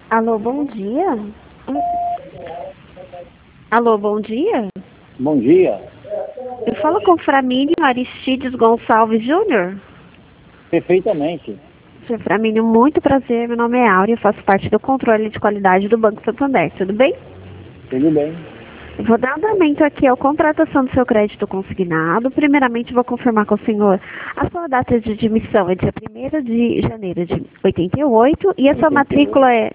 Alô, bom dia. Alô, bom dia. Bom dia. Eu falo com Framínio Aristides Gonçalves Júnior. Perfeitamente. Sr. Framínio, muito prazer. Meu nome é Áurea, eu faço parte do controle de qualidade do Banco Santander. Tudo bem? Tudo bem. Eu vou dar andamento aqui à contratação do seu crédito consignado. Primeiramente, vou confirmar com o senhor a sua data de admissão é dia 1º de janeiro de 88 e a sua 88. matrícula é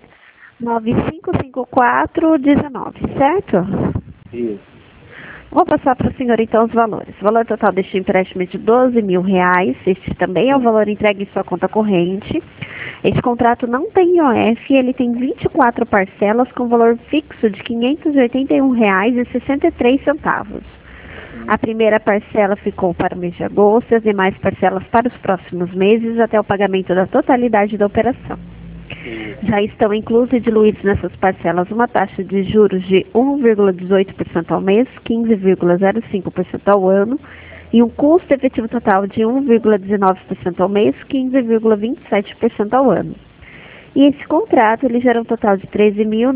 955419, certo? Isso. Vou passar para o senhor então os valores. O valor total deste empréstimo é de R$ 12.000. Este também é o valor entregue em sua conta corrente. Este contrato não tem IOF, ele tem 24 parcelas com valor fixo de R$ 581,63. A primeira parcela ficou para o mês de agosto e as demais parcelas para os próximos meses até o pagamento da totalidade da operação. Já estão inclusos e diluídos nessas parcelas uma taxa de juros de 1,18% ao mês, 15,05% ao ano e um custo efetivo total de 1,19% ao mês, 15,27% ao ano. E esse contrato ele gera um total de R$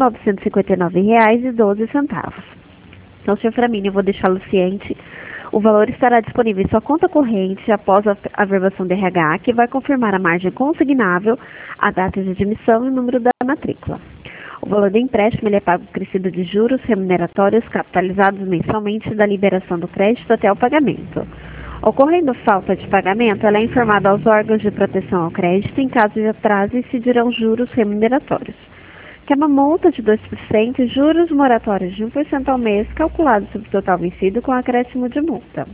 13.959,12. Então, Sr. Framínio, eu vou deixá-lo ciente. O valor estará disponível em sua conta corrente após a averbação do RH, que vai confirmar a margem consignável, a data de admissão e o número da matrícula. O valor do empréstimo ele é pago crescido de juros remuneratórios capitalizados mensalmente da liberação do crédito até o pagamento. Ocorrendo falta de pagamento, ela é informada aos órgãos de proteção ao crédito. Em caso de atraso, incidirão juros remuneratórios, que é uma multa de 2% e juros moratórios de 1% ao mês, calculado sobre o total vencido com acréscimo de multa.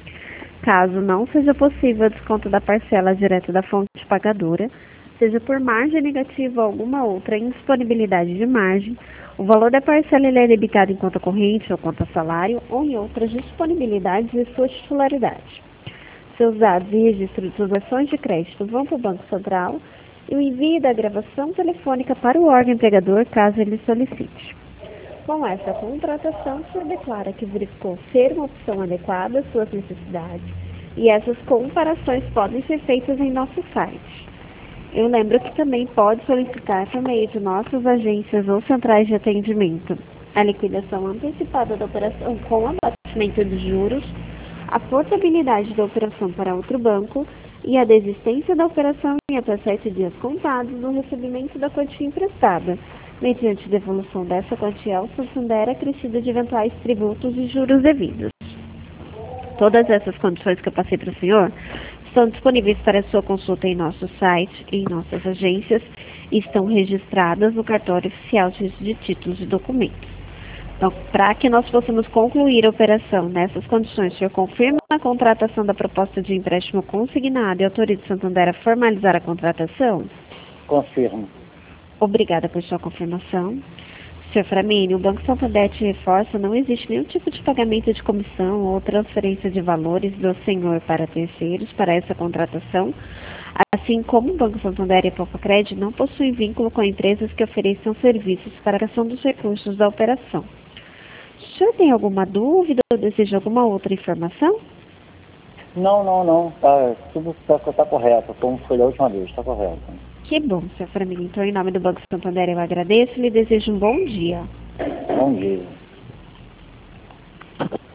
Caso não seja possível o desconto da parcela direto da fonte pagadora, seja por margem negativa ou alguma outra indisponibilidade de margem, o valor da parcela ele é debitado em conta corrente ou conta salário ou em outras disponibilidades de sua titularidade. Seus dados e registro de transações de crédito vão para o Banco Central e o envio da gravação telefônica para o órgão empregador, caso ele solicite. Com essa contratação, o senhor declara que verificou ser uma opção adequada às suas necessidades e essas comparações podem ser feitas em nosso site. Eu lembro que também pode solicitar por meio de nossas agências ou centrais de atendimento a liquidação antecipada da operação com abatimento de juros, a portabilidade da operação para outro banco e a desistência da operação em até 7 dias contados no recebimento da quantia emprestada, mediante devolução dessa quantia ao Santander acrescida de eventuais tributos e juros devidos. Todas essas condições que eu passei para o senhor estão disponíveis para sua consulta em nosso site, em nossas agências e estão registradas no cartório oficial de títulos e documentos. Então, para que nós possamos concluir a operação nessas condições, o senhor confirma a contratação da proposta de empréstimo consignado e autoriza o Santander a formalizar a contratação? Confirmo. Obrigada por sua confirmação. Sr. Framínio, o Banco Santander te reforça, não existe nenhum tipo de pagamento de comissão ou transferência de valores do senhor para terceiros para essa contratação, assim como o Banco Santander e a Poupa-Crédito não possuem vínculo com empresas que ofereçam serviços para a ação dos recursos da operação. O senhor tem alguma dúvida ou deseja alguma outra informação? Não. Tudo tá correto, como foi da última vez, está correto. Que bom, Sr. Framínio. Então, em nome do Banco Santander, eu agradeço e lhe desejo um bom dia. Bom dia.